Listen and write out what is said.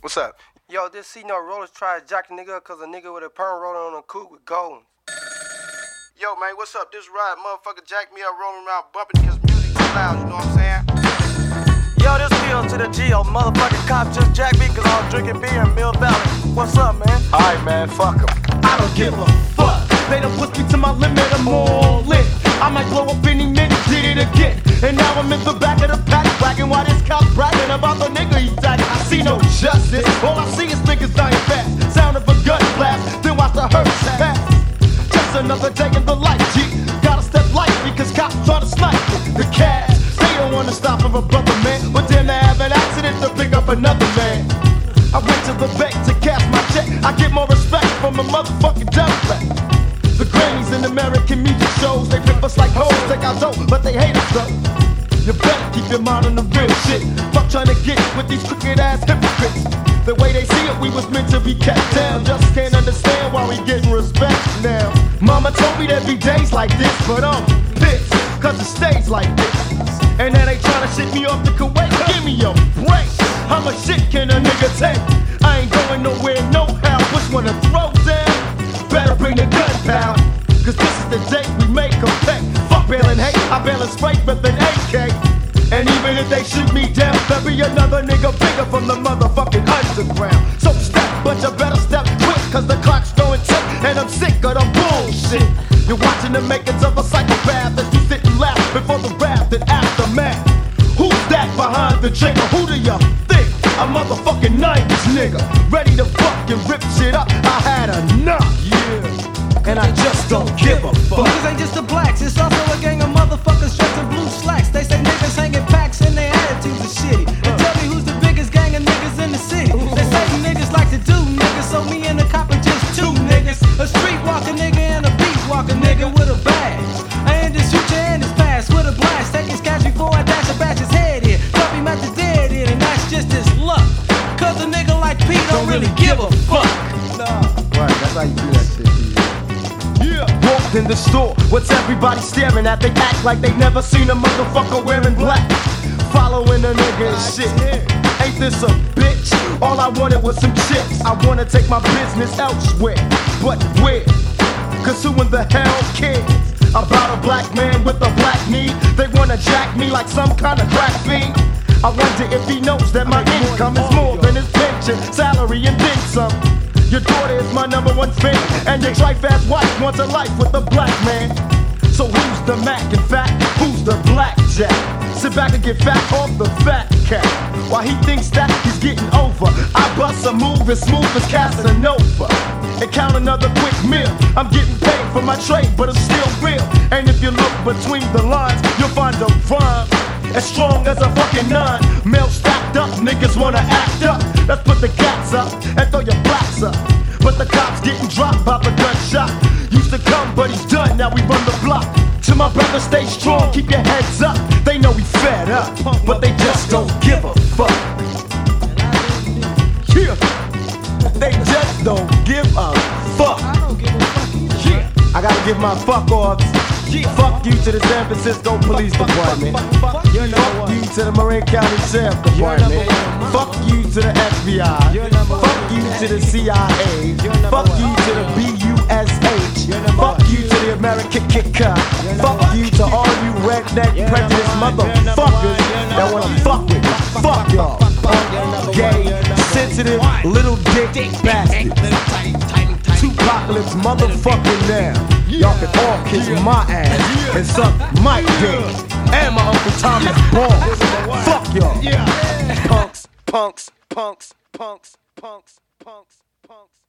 What's up? Yo, this C-No Rollers tried to jack a nigga up cause a nigga with a perm rolling on a coupe with gold. Yo, man, what's up? This ride, motherfucker jacked me up rolling around bumping cause music too loud, you know what I'm saying? Yo, this P.O. to the G.O. Motherfucking cop just jacked me cause I was drinking beer in Mill Valley. What's up, man? Alright, man, fuck him. I don't give a fuck. They done pushed me to my limit, I'm all lit. I might blow up any minute, did it again. And now I'm in the back of the pack, bragging while this cop bragging about the nigga he tagging. I see no justice, all I see is niggas dying fast. Sound of a gun blast, then watch the hearse pass. Just another day in the life, G. Gotta step lightly, cause cops try to snipe the cash. They don't wanna stop for a brother, man. But then they have an accident to pick up another man. I went to the bank to cash my check. I get more respect from a motherfucking Democrat. The Grammys in American music shows, they rip us like hoes, take our dope, but they hate us though. You better keep your mind on the real shit. Fuck trying to get with these crooked ass hypocrites. The way they see it, we was meant to be kept down. Just can't understand why we getting respect now. Mama told me there'd be days like this, but I'm pissed, cause it stays like this. And then they tryna shit me off to Kuwait. Give me a break. How much shit can a nigga take? I ain't going nowhere, no how. Which one to throw down? Better bring the gun, pal. Cause this is the day we make them pay. Fuck bailing hate, I bail and spray with an AK. And even if they shoot me down, there'll be another nigga bigger from the motherfucking underground. So step, but you better step quick, cause the clock's going tick, and I'm sick of the bullshit. You're watching the makings of a psychopath as you sit and laugh before the wrath and aftermath. Who's that behind the trigger? Who do you think? A motherfucking 90s nigga, ready to fucking rip shit up. I had enough, yeah, and I just don't give a fuck. Niggas ain't just the blacks, it's also a gang of motherfuckers dressed in blue slacks. They say niggas hanging packs and their attitudes are shitty. And tell me who's the biggest gang of niggas in the city. They say niggas like to do niggas, so me and the cop are just two niggas. A streetwalker nigga and a beatwalker nigga with a badge. I end his future and his past with a blast. Take his cash before I dash a batch his head in. Drop him at the dead end, and that's just his luck. Cause a nigga like P don't really give a fuck. Right, that's how you do that shit, Yeah. Walked in the store, what's everybody staring at? They act like they never seen a motherfucker wearing black. Following a nigga and shit. Ain't this a bitch? All I wanted was some chips. I wanna take my business elsewhere, but where? Cause who in the hell cares about a black man with a black need? They wanna jack me like some kind of crack fiend. I wonder if he knows that my income is more than his pension, salary, and then some. Your daughter is my number one fan, and your trife-ass wife wants a life with a black man. So who's the Mac in fact? Who's the blackjack? Sit back and get fat off the fat cat. While he thinks that he's getting over, I bust a move as smooth as Casanova and count another quick meal. I'm getting paid for my trade, but it's still real. And if you look between the lines, you'll find a rhyme as strong as a fucking nine. Mail stacked up, niggas wanna act up. Let's put the gats up and throw your blacks up. But the cops getting dropped by the gunshot. Used to come, but he's done, now we run the block. To my brother, stay strong, keep your heads up. They know we fed up, but they just don't give a fuck. Yeah, they just don't give a fuck. Yeah, I gotta give my fuck offs. Fuck you to the San Francisco Police Department. Fuck you to the Marin County Sheriff Department. Fuck you to the FBI. Fuck you to the CIA. Fuck you to the BUSH. Fuck you to the American Kicker. Fuck you to all you redneck prejudice motherfuckers that wanna fuck with me. Fuck y'all. Gay, sensitive, little dick bastards. Two-apocalypse motherfucking now. Y'all can all kiss my ass and suck my dick. And my Uncle Thomas balls. Fuck y'all. Punks, punks, punks, punks, punks, punks, punks.